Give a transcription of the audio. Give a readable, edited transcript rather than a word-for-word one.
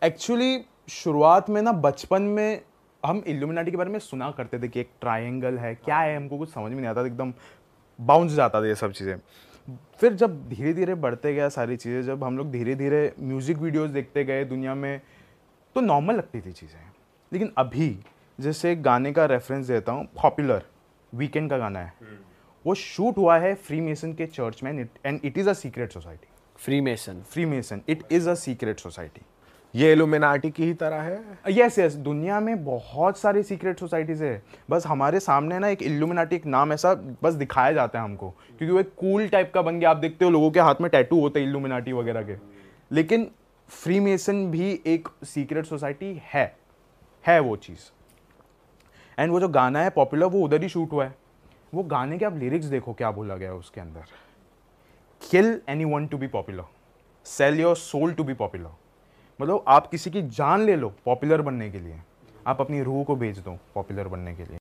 Actually शुरुआत में ना बचपन में हम इल्यूमिनाटी के बारे में सुना करते थे कि एक ट्रायंगल है, क्या है, हमको कुछ समझ में नहीं आता था, एकदम बाउंस जाता था ये सब चीज़ें। फिर जब धीरे धीरे बढ़ते गया सारी चीज़ें, जब हम लोग धीरे धीरे म्यूज़िक वीडियोस देखते गए दुनिया में, तो नॉर्मल लगती थी चीज़ें। लेकिन अभी जैसे एक गाने का रेफरेंस देता हूँ, पॉपुलर वीकेंड का गाना है, वो शूट हुआ है फ्री मेसन के चर्च में, and it is a secret society. Free mason, it is a secret society. ये इल्यूमिनाटी की ही तरह है। यस यस, दुनिया में बहुत सारी सीक्रेट सोसाइटीज है, बस हमारे सामने ना एक इल्यूमिनाटी एक नाम ऐसा बस दिखाया जाता है हमको, क्योंकि वो एक कूल टाइप का बन गया। आप देखते हो लोगों के हाथ में टैटू होते हैं इल्यूमिनाटी वगैरह के, लेकिन फ्री मेसन भी एक सीक्रेट सोसाइटी है वो चीज़। एंड वो जो गाना है पॉपुलर, वो उधर ही शूट हुआ है। वो गाने के आप लिरिक्स देखो क्या बोला गया है उसके अंदर, kill anyone to be popular, sell your soul to be popular. मतलब आप किसी की जान ले लो पॉपुलर बनने के लिए, आप अपनी रूह को बेच दो पॉपुलर बनने के लिए।